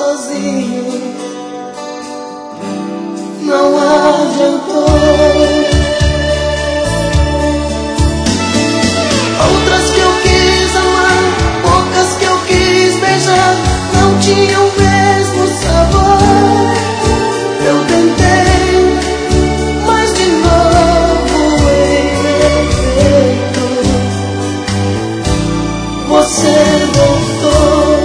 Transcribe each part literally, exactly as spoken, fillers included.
sozinho, não adiantou. Outras que eu quis amar, poucas que eu quis beijar, não tinham o mesmo sabor. Eu tentei, mas de novo em meu peito você voltou.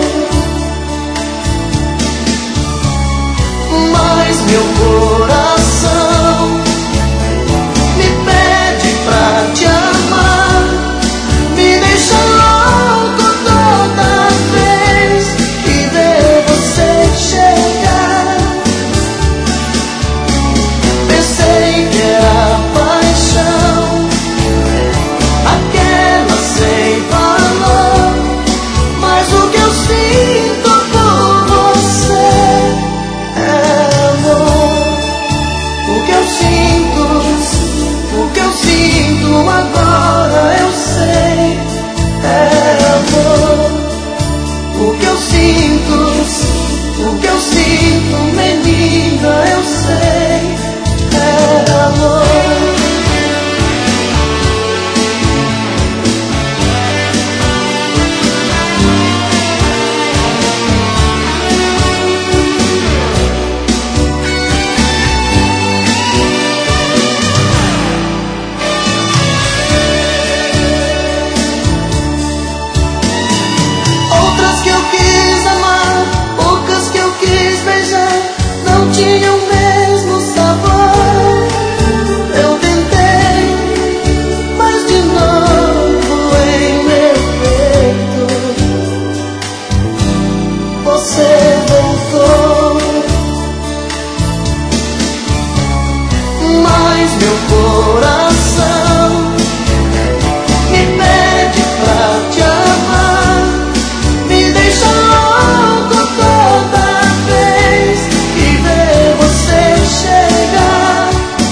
Mas meu coração me pede pra te amar, me deixa louco toda vez que vê você chegar. Pensei que era paixão, aquela sem valor, mas o que eu sinto por você é amor. O que eu sinto, o que eu sinto agora eu sei é amor. O que eu sinto, o que eu sinto, menina, eu sei é amor. Outras que eu quis amar, poucas que eu quis beijar, não tinham o mesmo sabor. Eu tentei, mas de novo em meu peito você voltou. Mas meu coração me pede pra te amar, me deixa louco toda vez que vê você chegar.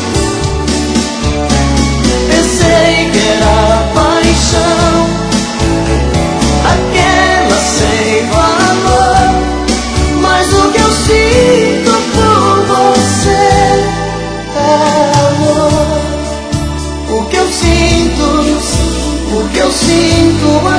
Pensei que era paixão, aquela sem valor, mas o que eu sinto por você é amor. O que eu sinto, o que eu sinto